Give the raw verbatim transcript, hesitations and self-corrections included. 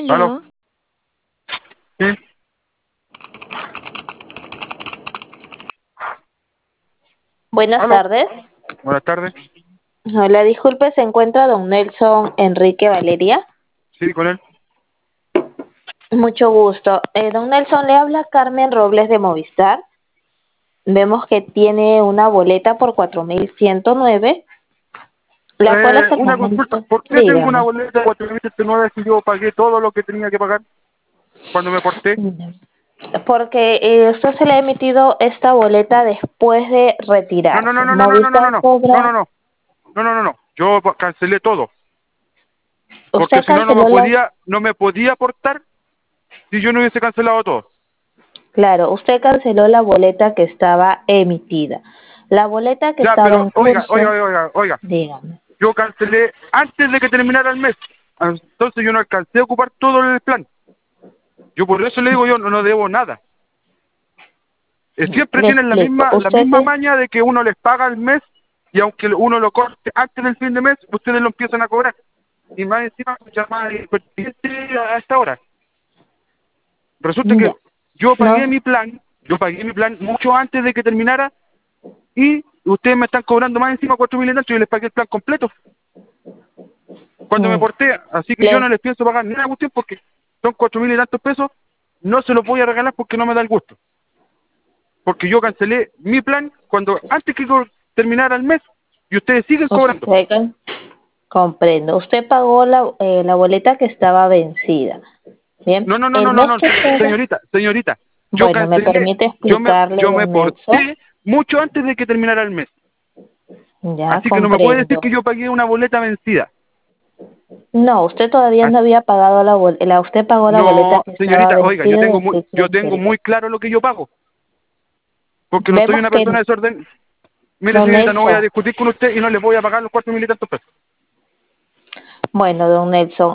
Aló. Aló, Sí, Buenas aló. tardes. Buenas tardes. Hola, disculpe, ¿se encuentra don Nelson Enrique Valeria? Sí, con él. Mucho gusto. Eh, don Nelson, le habla Carmen Robles de Movistar. Vemos que tiene una boleta por cuatro mil ciento nueve, la cual Eh, hasta el una consulta. momento, ¿Por qué tengo una dígame. boleta de cuatro mil setenta y nueve si yo pagué todo lo que tenía que pagar cuando me porté? Porque eh, usted se le ha emitido esta boleta después de No, no, retirarse. no, no, no, no, no, no, no, Movistar no, no, no, cobra. no, no, no, no, no. Yo pa- cancelé todo. Porque Usted si no, no me canceló la. podía, no me podía portar si yo no hubiese cancelado todo. Claro, usted canceló la boleta que estaba emitida. La boleta que Ya, estaba pero en oiga, oiga, curso, oiga, oiga, oiga. dígame. Yo cancelé antes de que terminara el mes. Entonces yo no alcancé a ocupar todo el plan. Yo por eso le digo, yo no, no debo nada. Eh, siempre Le tienen la explico. misma la Usted misma es, maña de que uno les paga el mes y aunque uno lo corte antes del fin de mes, ustedes lo empiezan a cobrar. Y más encima, llamada impertinente a esta hora. Resulta que ya, yo pagué no, mi plan, yo pagué mi plan mucho antes de que terminara y ustedes me están cobrando más encima cuatro mil y tanto y yo les pagué el plan completo cuando me mm, porté. Así que yo le, no les pienso pagar ni una cuestión porque son cuatro mil y tantos pesos, no se los voy a regalar porque no me da el gusto. Porque yo cancelé mi plan cuando antes que co- terminara el mes y ustedes siguen cobrando. usted can- comprendo. Usted pagó la, eh, la boleta que estaba vencida. Bien, No, no, no, el no, no, mes no, que queda, señorita, señorita, yo bueno, me cancelé, permite yo me, explicarle, yo me don Nelson. porté mucho antes de que terminara el mes. Ya, Así que no me puede decir comprendo. que yo pagué una boleta vencida. No, usted todavía As- no había pagado la boleta, usted pagó la boleta No, que estaba señorita, oiga, yo vencida tengo del muy, ciclo yo tengo anterior. muy claro lo que yo pago, porque no soy Vemos una persona que, desorden. Mire, don señorita, no voy a Nelson, discutir con usted y no le voy a pagar los cuatro mil y tantos pesos. bueno, don Nelson,